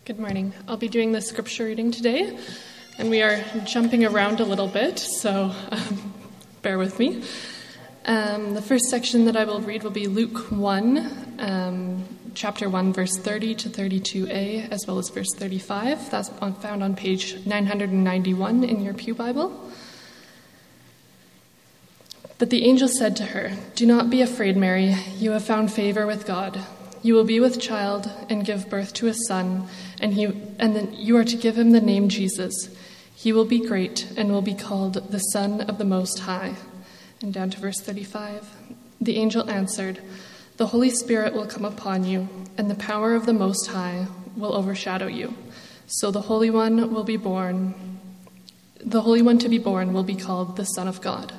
Good morning. I'll be doing the scripture reading today, and we are jumping around a little bit, so bear with me. The first section that I will read will be Luke 1, chapter 1, verse 30 to 32a, as well as verse 35. That's found on page 991 in your Pew Bible. But the angel said to her, "Do not be afraid, Mary. You have found favor with God. You will be with child and give birth to a son, and then you are to give him the name Jesus. He will be great and will be called the Son of the Most High." And down to verse 35. The angel answered, "The Holy Spirit will come upon you, and the power of the Most High will overshadow you. So the Holy One to be born will be called the Son of God."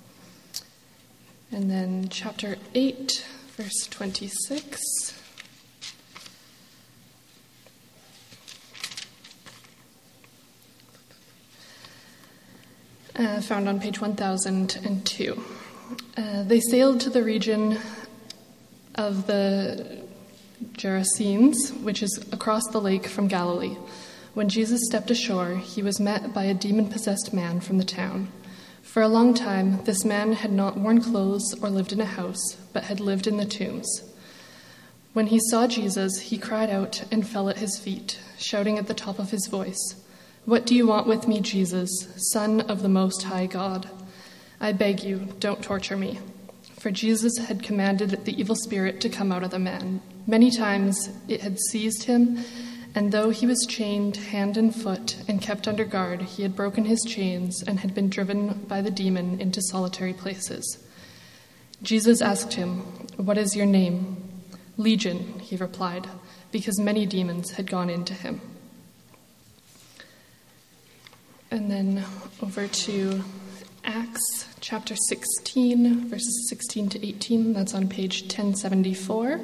And then chapter 8, verse 26. Found on page 1002. They sailed to the region of the Gerasenes, which is across the lake from Galilee. When Jesus stepped ashore, he was met by a demon-possessed man from the town. For a long time, this man had not worn clothes or lived in a house, but had lived in the tombs. When he saw Jesus, he cried out and fell at his feet, shouting at the top of his voice, "What do you want with me, Jesus, Son of the Most High God? I beg you, don't torture me." For Jesus had commanded the evil spirit to come out of the man. Many times it had seized him, and though he was chained hand and foot and kept under guard, he had broken his chains and had been driven by the demon into solitary places. Jesus asked him, "What is your name?" "Legion," he replied, because many demons had gone into him. And then over to Acts chapter 16, verses 16 to 18. That's on page 1074.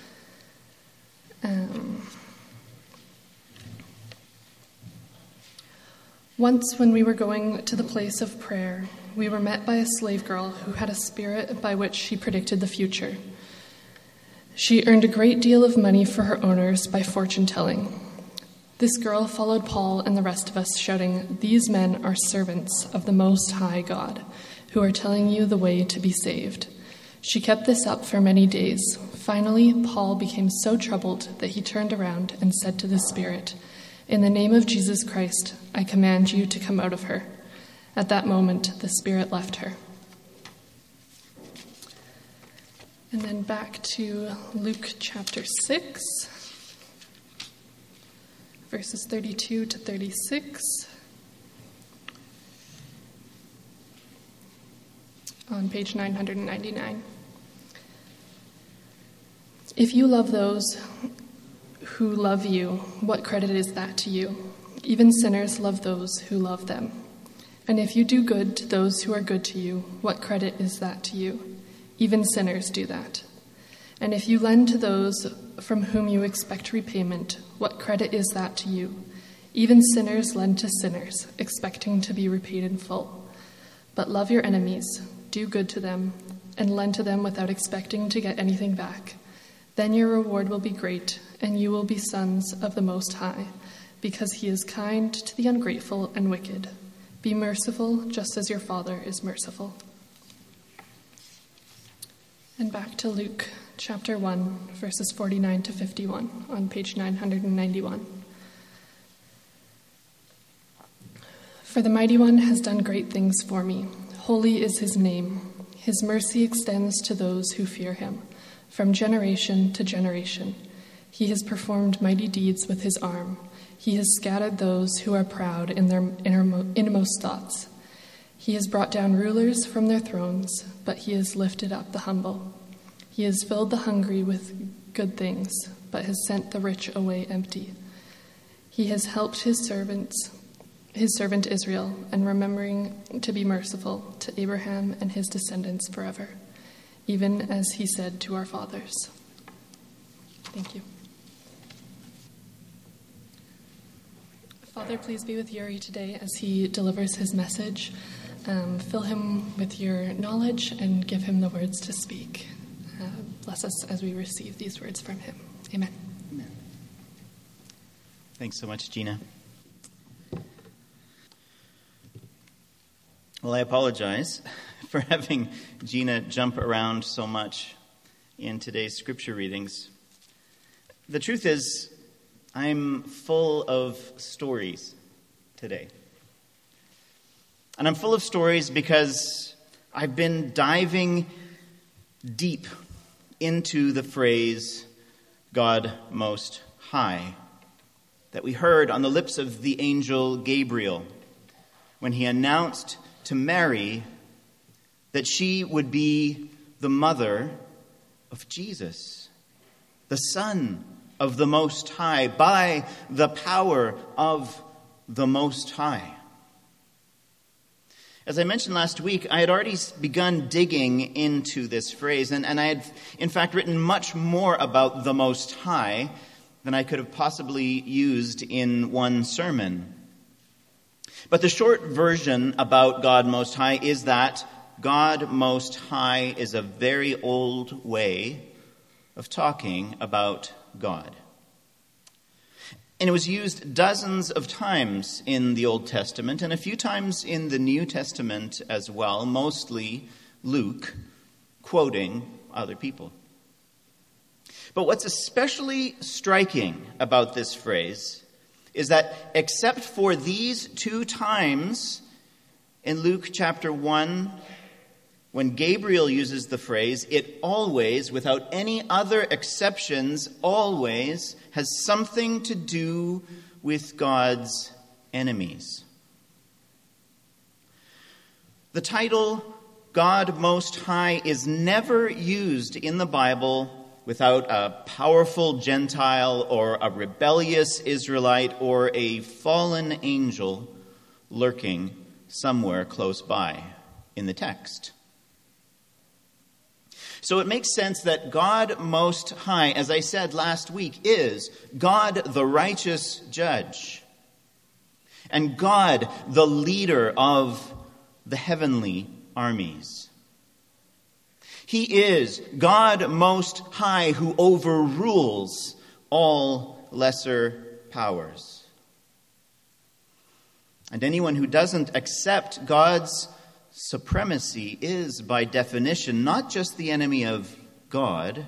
Once when we were going to the place of prayer, we were met by a slave girl who had a spirit by which she predicted the future. She earned a great deal of money for her owners by fortune-telling. This girl followed Paul and the rest of us, shouting, "These men are servants of the Most High God, who are telling you the way to be saved." She kept this up for many days. Finally, Paul became so troubled that he turned around and said to the spirit, "In the name of Jesus Christ, I command you to come out of her." At that moment, the spirit left her. And then back to Luke chapter 6. Verses 32 to 36. On page 999. If you love those who love you, what credit is that to you? Even sinners love those who love them. And if you do good to those who are good to you, what credit is that to you? Even sinners do that. And if you lend to those from whom you expect repayment, what credit is that to you? Even sinners lend to sinners, expecting to be repaid in full. But love your enemies, do good to them, and lend to them without expecting to get anything back. Then your reward will be great, and you will be sons of the Most High, because he is kind to the ungrateful and wicked. Be merciful, just as your Father is merciful. And back to Luke chapter 1, verses 49 to 51, on page 991. For the Mighty One has done great things for me. Holy is his name. His mercy extends to those who fear him, from generation to generation. He has performed mighty deeds with his arm. He has scattered those who are proud in their innermost thoughts. He has brought down rulers from their thrones, but he has lifted up the humble. He has filled the hungry with good things, but has sent the rich away empty. He has helped his servant Israel, and remembering to be merciful to Abraham and his descendants forever, even as he said to our fathers. Thank you. Father, please be with Yuri today as he delivers his message. Fill him with your knowledge and give him the words to speak. Bless us as we receive these words from him. Amen. Amen. Thanks so much, Gina. Well, I apologize for having Gina jump around so much in today's scripture readings. The truth is, I'm full of stories today. And I'm full of stories because I've been diving deep into the phrase, God Most High, that we heard on the lips of the angel Gabriel when he announced to Mary that she would be the mother of Jesus, the Son of the Most High, by the power of the Most High. As I mentioned last week, I had already begun digging into this phrase, and I had, in fact, written much more about the Most High than I could have possibly used in one sermon. But the short version about God Most High is that God Most High is a very old way of talking about God. And it was used dozens of times in the Old Testament and a few times in the New Testament as well, mostly Luke quoting other people. But what's especially striking about this phrase is that except for these two times in Luke chapter 1, when Gabriel uses the phrase, it always, without any other exceptions, always has something to do with God's enemies. The title, God Most High, is never used in the Bible without a powerful Gentile or a rebellious Israelite or a fallen angel lurking somewhere close by in the text. So it makes sense that God Most High, as I said last week, is God the righteous judge and God the leader of the heavenly armies. He is God Most High who overrules all lesser powers. And anyone who doesn't accept God's supremacy is, by definition, not just the enemy of God,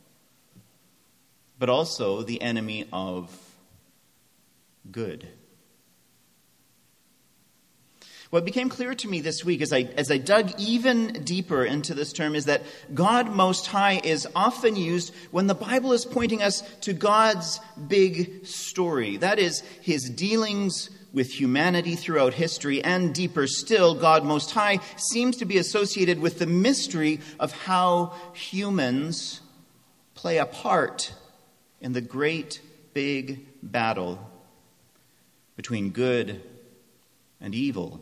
but also the enemy of good. What became clear to me this week as I dug even deeper into this term is that God Most High is often used when the Bible is pointing us to God's big story. That is, his dealings with humanity throughout history, and deeper still, God Most High seems to be associated with the mystery of how humans play a part in the great big battle between good and evil.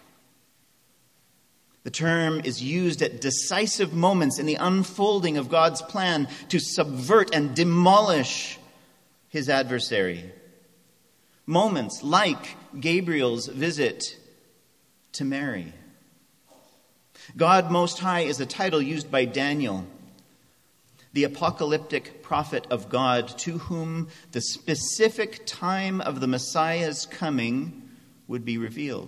The term is used at decisive moments in the unfolding of God's plan to subvert and demolish his adversary. Moments like Gabriel's visit to Mary. God Most High is a title used by Daniel, the apocalyptic prophet of God, to whom the specific time of the Messiah's coming would be revealed.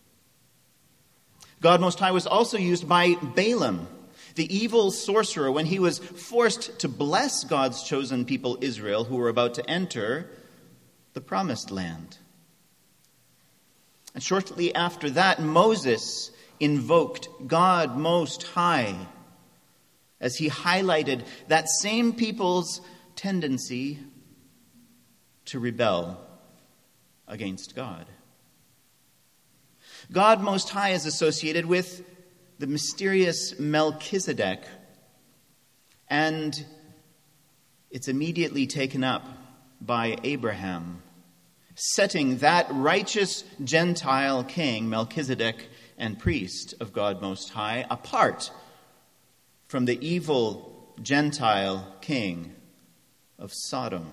God Most High was also used by Balaam, the evil sorcerer, when he was forced to bless God's chosen people Israel, who were about to enter the promised land. And shortly after that, Moses invoked God Most High as he highlighted that same people's tendency to rebel against God. God Most High is associated with the mysterious Melchizedek, and it's immediately taken up by Abraham, setting that righteous Gentile king, Melchizedek, and priest of God Most High, apart from the evil Gentile king of Sodom.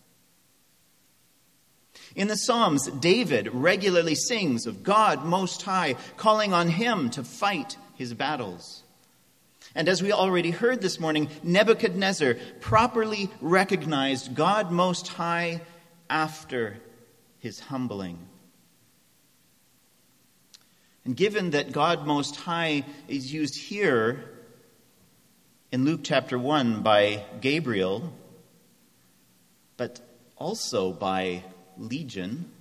In the Psalms, David regularly sings of God Most High, calling on him to fight his battles. And as we already heard this morning, Nebuchadnezzar properly recognized God Most High after his humbling. And given that God Most High is used here in Luke chapter 1 by Gabriel, but also by Legion,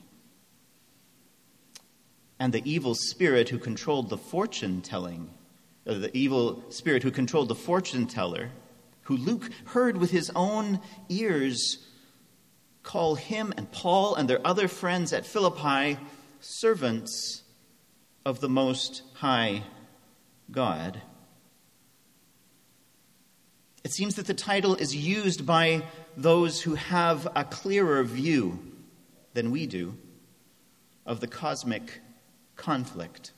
and the evil spirit who controlled the fortune-telling, the evil spirit who controlled the fortune-teller, who Luke heard with his own ears call him and Paul and their other friends at Philippi servants of the Most High God. It seems that the title is used by those who have a clearer view than we do of the cosmic conflict.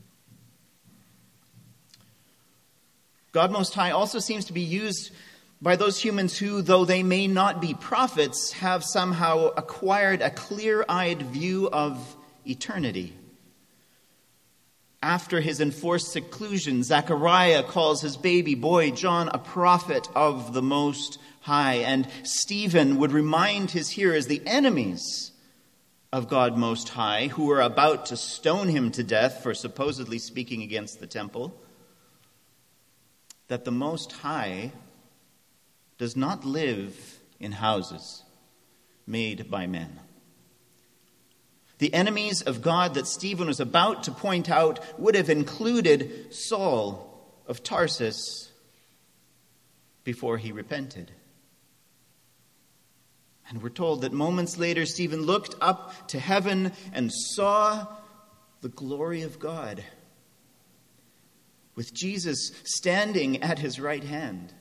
God Most High also seems to be used by those humans who, though they may not be prophets, have somehow acquired a clear-eyed view of eternity. After his enforced seclusion, Zechariah calls his baby boy John a prophet of the Most High, and Stephen would remind his hearers, the enemies of God Most High, who were about to stone him to death for supposedly speaking against the temple, that the Most High does not live in houses made by men. The enemies of God that Stephen was about to point out would have included Saul of Tarsus before he repented. And we're told that moments later, Stephen looked up to heaven and saw the glory of God, with Jesus standing at his right hand.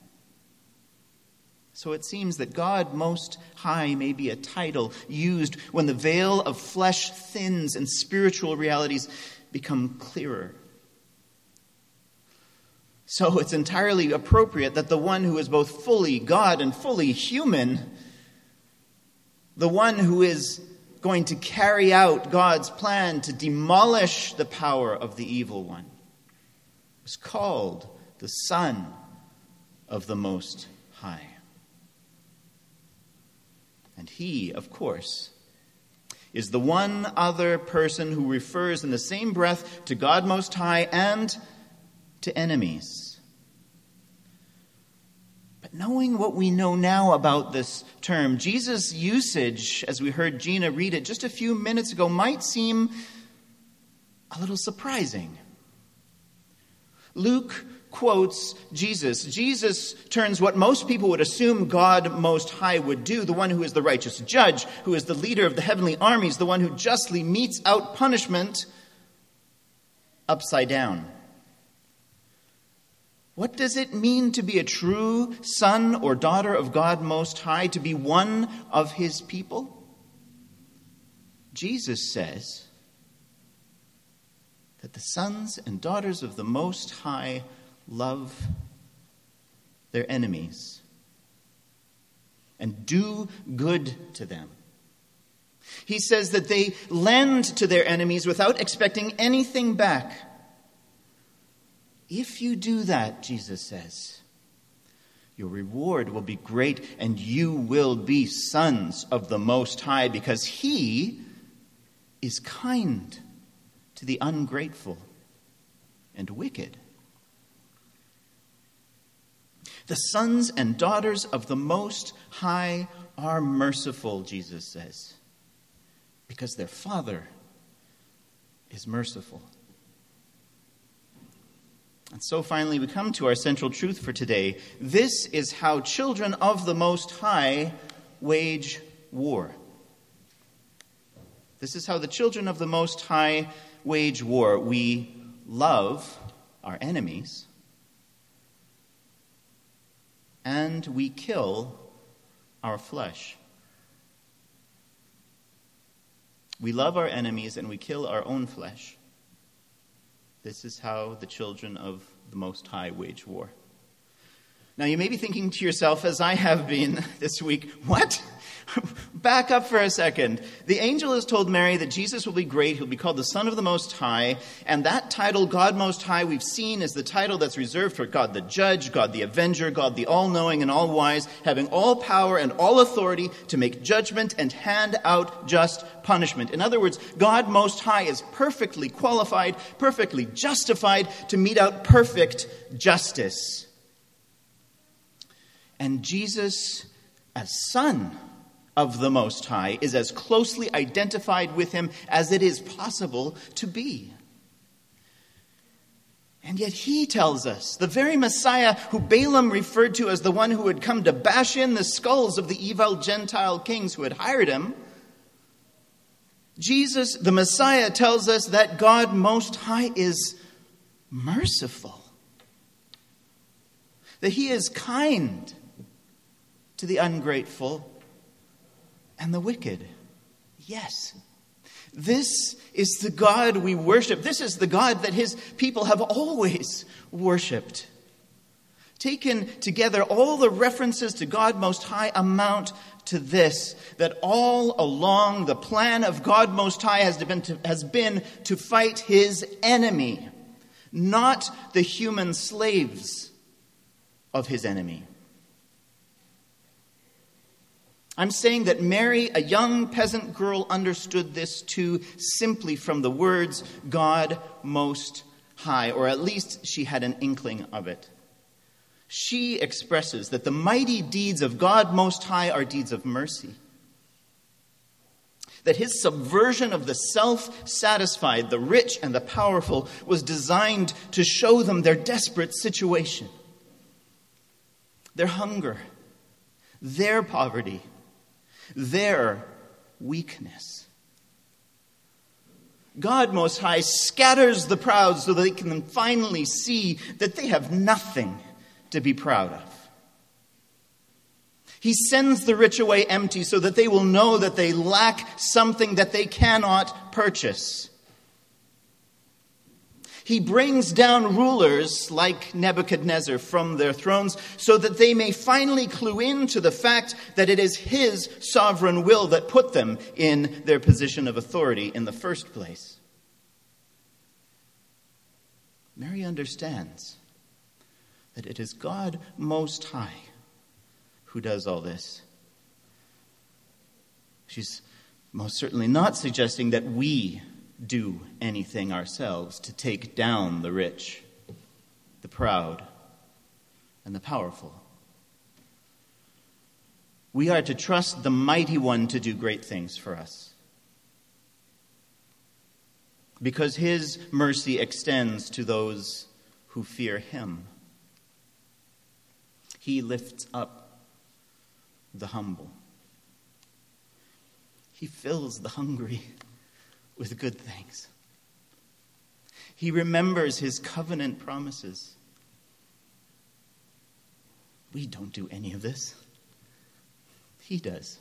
So it seems that God Most High may be a title used when the veil of flesh thins and spiritual realities become clearer. So it's entirely appropriate that the one who is both fully God and fully human, the one who is going to carry out God's plan to demolish the power of the evil one, was called the Son of the Most High. And he, of course, is the one other person who refers in the same breath to God Most High and to enemies. But knowing what we know now about this term, Jesus' usage, as we heard Gina read it just a few minutes ago, might seem a little surprising. Luke quotes Jesus. Jesus turns what most people would assume God Most High would do, the one who is the righteous judge, who is the leader of the heavenly armies, the one who justly metes out punishment, upside down. What does it mean to be a true son or daughter of God Most High, to be one of his people? Jesus says that the sons and daughters of the Most High love their enemies and do good to them. He says that they lend to their enemies without expecting anything back. If you do that, Jesus says, your reward will be great and you will be sons of the Most High, because he is kind to the ungrateful and wicked. The sons and daughters of the Most High are merciful, Jesus says, because their Father is merciful. And so finally we come to our central truth for today. This is how children of the Most High wage war. This is how the children of the Most High wage war. We love our enemies, and we kill our flesh. We love our enemies and we kill our own flesh. This is how the children of the Most High wage war. Now, you may be thinking to yourself, as I have been this week, what? Back up for a second. The angel has told Mary that Jesus will be great. He'll be called the Son of the Most High. And that title, God Most High, we've seen is the title that's reserved for God the Judge, God the Avenger, God the All-Knowing and All-Wise, having all power and all authority to make judgment and hand out just punishment. In other words, God Most High is perfectly qualified, perfectly justified to mete out perfect justice. And Jesus, as Son of the Most High, is as closely identified with him as it is possible to be. And yet he tells us, the very Messiah who Balaam referred to as the one who had come to bash in the skulls of the evil Gentile kings who had hired him, Jesus, the Messiah, tells us that God Most High is merciful, that he is kind to the ungrateful and the wicked. Yes, this is the God we worship. This is the God that his people have always worshipped. Taken together, all the references to God Most High amount to this, that all along the plan of God Most High has been to fight his enemy, not the human slaves of his enemy. I'm saying that Mary, a young peasant girl, understood this too simply from the words God Most High, or at least she had an inkling of it. She expresses that the mighty deeds of God Most High are deeds of mercy. That his subversion of the self-satisfied, the rich and the powerful, was designed to show them their desperate situation, their hunger, their poverty, their weakness. God Most High scatters the proud so that they can finally see that they have nothing to be proud of. He sends the rich away empty so that they will know that they lack something that they cannot purchase. He brings down rulers like Nebuchadnezzar from their thrones so that they may finally clue into the fact that it is his sovereign will that put them in their position of authority in the first place. Mary understands that it is God Most High who does all this. She's most certainly not suggesting that we do anything ourselves to take down the rich, the proud, and the powerful. We are to trust the Mighty One to do great things for us, because his mercy extends to those who fear him. He lifts up the humble. He fills the hungry with good things. He remembers his covenant promises. We don't do any of this. He does.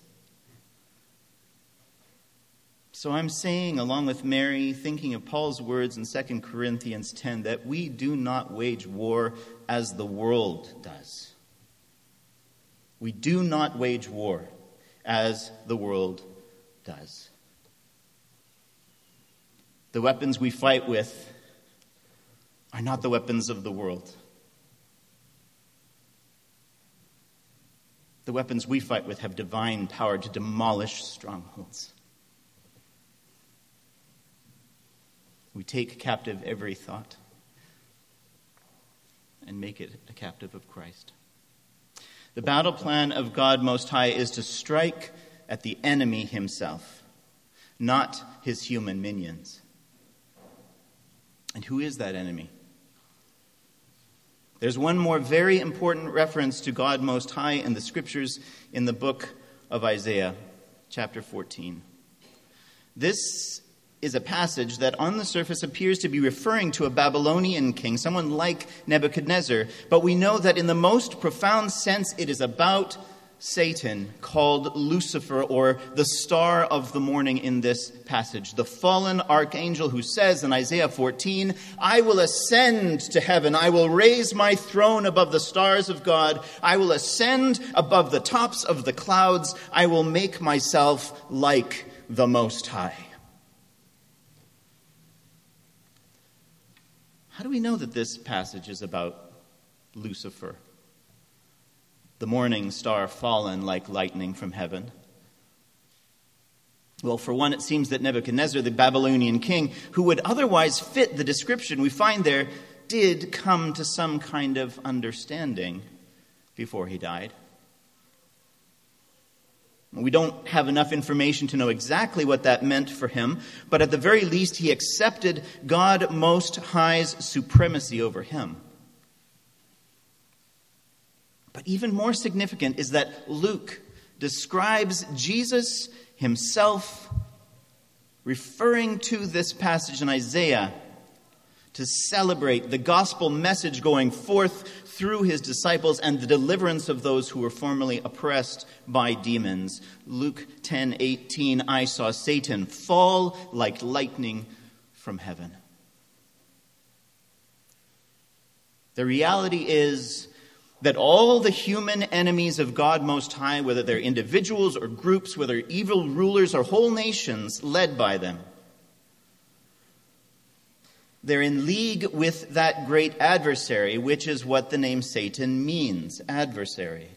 So I'm saying, along with Mary, thinking of Paul's words in 2 Corinthians 10, that we do not wage war as the world does. We do not wage war as the world does. The weapons we fight with are not the weapons of the world. The weapons we fight with have divine power to demolish strongholds. We take captive every thought and make it a captive of Christ. The battle plan of God Most High is to strike at the enemy himself, not his human minions. And who is that enemy? There's one more very important reference to God Most High in the scriptures in the book of Isaiah, chapter 14. This is a passage that on the surface appears to be referring to a Babylonian king, someone like Nebuchadnezzar, but we know that in the most profound sense it is about Satan, called Lucifer, or the star of the morning in this passage, the fallen archangel who says in Isaiah 14, "I will ascend to heaven. I will raise my throne above the stars of God. I will ascend above the tops of the clouds. I will make myself like the Most High." How do we know that this passage is about Lucifer, the morning star fallen like lightning from heaven? Well, for one, it seems that Nebuchadnezzar, the Babylonian king, who would otherwise fit the description we find there, did come to some kind of understanding before he died. We don't have enough information to know exactly what that meant for him, but at the very least, he accepted God Most High's supremacy over him. But even more significant is that Luke describes Jesus himself, referring to this passage in Isaiah, to celebrate the gospel message going forth through his disciples and the deliverance of those who were formerly oppressed by demons. Luke 10:18, "I saw Satan fall like lightning from heaven." The reality is that all the human enemies of God Most High, whether they're individuals or groups, whether evil rulers or whole nations led by them, they're in league with that great adversary, which is what the name Satan means, adversary.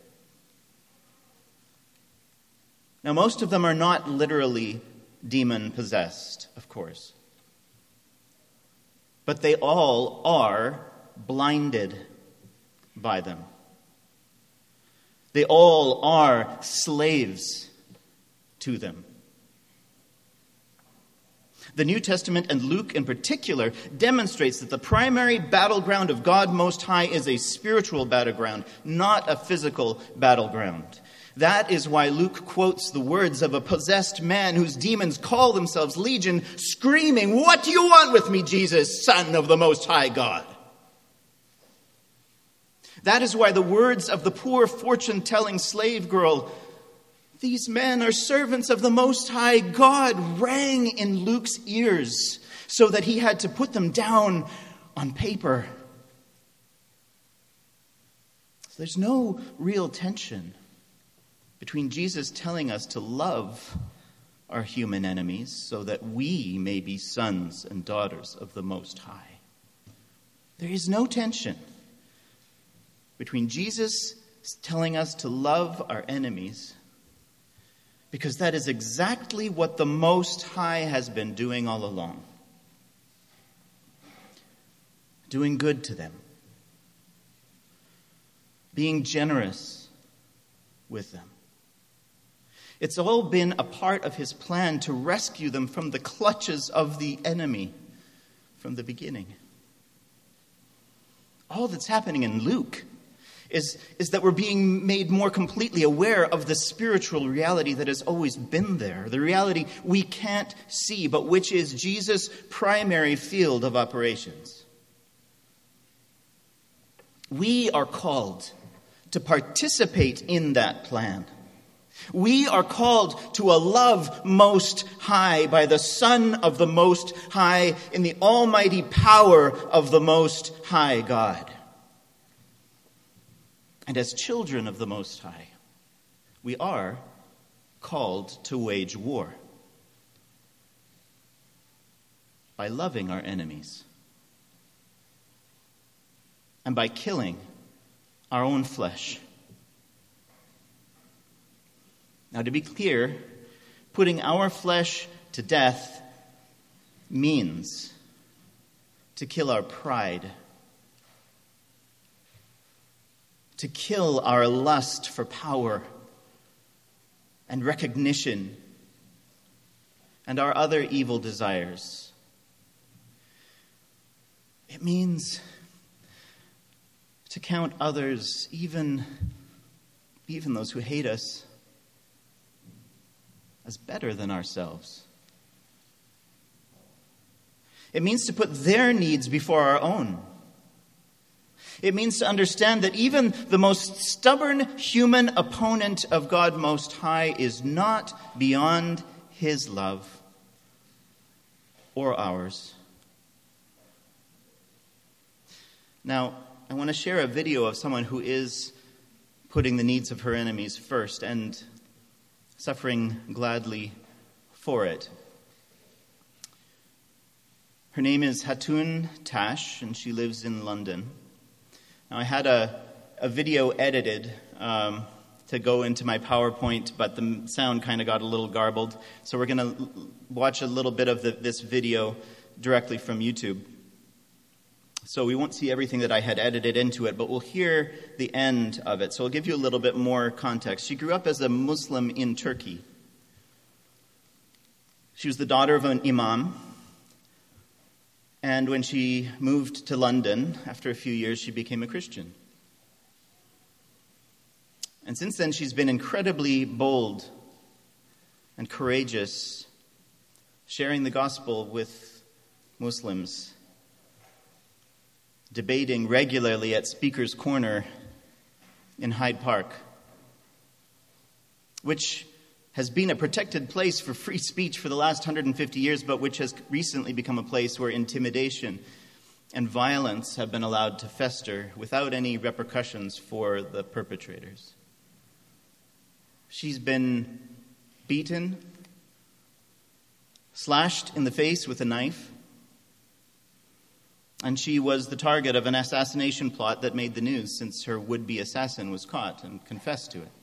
Now, most of them are not literally demon-possessed, of course. But they all are blinded by them. They all are slaves to them. The New Testament, and Luke in particular, demonstrates that the primary battleground of God Most High is a spiritual battleground, not a physical battleground. That is why Luke quotes the words of a possessed man whose demons call themselves Legion, screaming, "What do you want with me, Jesus, Son of the Most High God?" That is why the words of the poor fortune-telling slave girl, "These men are servants of the Most High God," rang in Luke's ears so that he had to put them down on paper. So there's no real tension between Jesus telling us to love our human enemies so that we may be sons and daughters of the Most High. There is no tension between Jesus telling us to love our enemies, because that is exactly what the Most High has been doing all along. Doing good to them. Being generous with them. It's all been a part of his plan to rescue them from the clutches of the enemy from the beginning. All that's happening in Luke is that we're being made more completely aware of the spiritual reality that has always been there, the reality we can't see, but which is Jesus' primary field of operations. We are called to participate in that plan. We are called to a love most high by the Son of the Most High in the almighty power of the Most High God. And as children of the Most High, we are called to wage war by loving our enemies and by killing our own flesh. Now, to be clear, putting our flesh to death means to kill our pride, to kill our lust for power and recognition and our other evil desires. It means to count others, even those who hate us, as better than ourselves. It means to put their needs before our own. It means to understand that even the most stubborn human opponent of God Most High is not beyond his love or ours. Now, I want to share a video of someone who is putting the needs of her enemies first and suffering gladly for it. Her name is Hatun Tash, and she lives in London. Now, I had a video edited to go into my PowerPoint, but the sound kind of got a little garbled. So we're going to watch a little bit of this video directly from YouTube. So we won't see everything that I had edited into it, but we'll hear the end of it. So I'll give you a little bit more context. She grew up as a Muslim in Turkey. She was the daughter of an imam. And when she moved to London, after a few years, she became a Christian. And since then, she's been incredibly bold and courageous, sharing the gospel with Muslims, debating regularly at Speaker's Corner in Hyde Park, which has been a protected place for free speech for the last 150 years, but which has recently become a place where intimidation and violence have been allowed to fester without any repercussions for the perpetrators. She's been beaten, slashed in the face with a knife, and she was the target of an assassination plot that made the news since her would-be assassin was caught and confessed to it.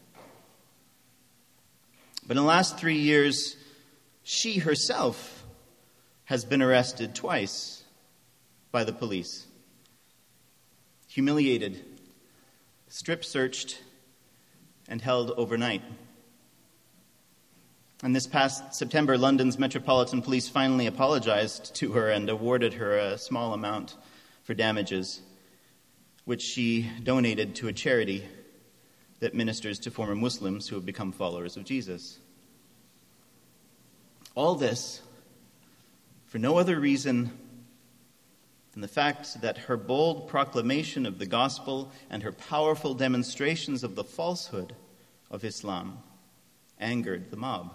But in the last 3 years, she herself has been arrested twice by the police, humiliated, strip-searched, and held overnight. And this past September, London's Metropolitan Police finally apologized to her and awarded her a small amount for damages, which she donated to a charity that ministers to former Muslims who have become followers of Jesus. All this for no other reason than the fact that her bold proclamation of the gospel and her powerful demonstrations of the falsehood of Islam angered the mob.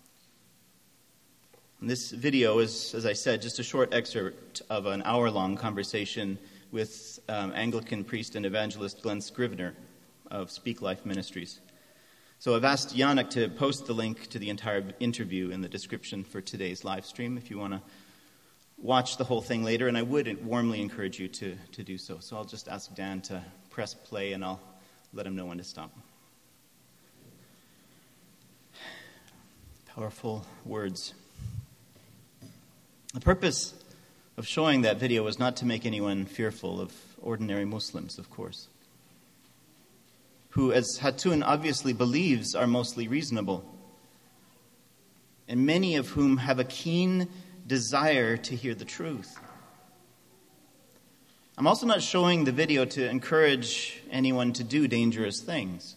And this video is, as I said, just a short excerpt of an hour-long conversation with Anglican priest and evangelist Glenn Scrivener of Speak Life Ministries. So I've asked Yannick to post the link to the entire interview in the description for today's live stream if you want to watch the whole thing later, and I would warmly encourage you to do so. So I'll just ask Dan to press play, and I'll let him know when to stop. Powerful words. The purpose of showing that video was not to make anyone fearful of ordinary Muslims, of course, who, as Hatun obviously believes, are mostly reasonable, and many of whom have a keen desire to hear the truth. I'm also not showing the video to encourage anyone to do dangerous things.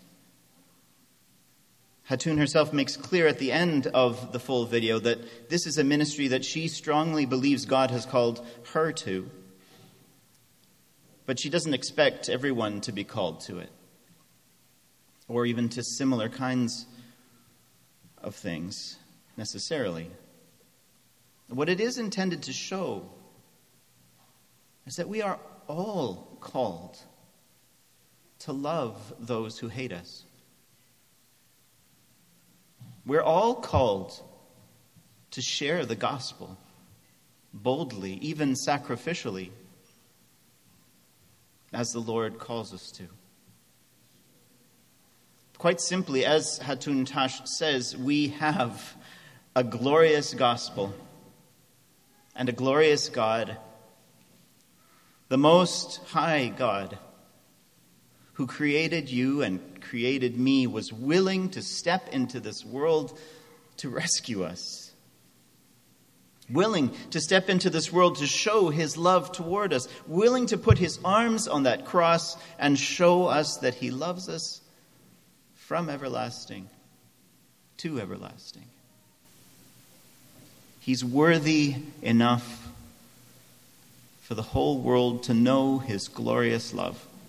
Hatun herself makes clear at the end of the full video that this is a ministry that she strongly believes God has called her to, but she doesn't expect everyone to be called to it, or even to similar kinds of things necessarily. What it is intended to show is that we are all called to love those who hate us. We're all called to share the gospel boldly, even sacrificially, as the Lord calls us to. Quite simply, as Hatun Tash says, we have a glorious gospel and a glorious God, the Most High God, who created you and created me, was willing to step into this world to rescue us. Willing to step into this world to show his love toward us. Willing to put his arms on that cross and show us that he loves us from everlasting to everlasting. He's worthy enough for the whole world to know his glorious love.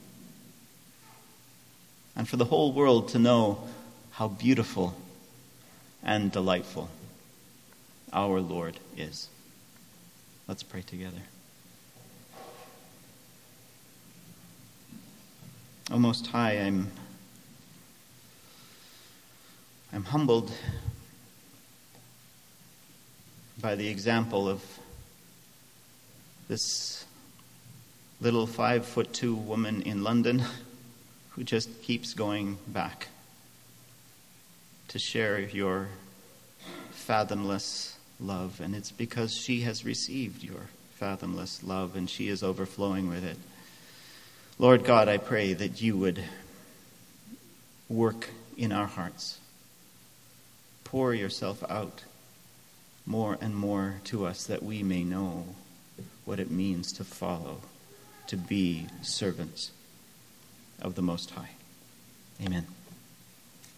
and for the whole world to know how beautiful and delightful our Lord is. Let's pray together. O Most High, I'm humbled by the example of this little 5'2" woman in London who just keeps going back to share your fathomless love. And it's because she has received your fathomless love and she is overflowing with it. Lord God, I pray that you would work in our hearts. Pour yourself out more and more to us that we may know what it means to follow, to be servants of the Most High. Amen.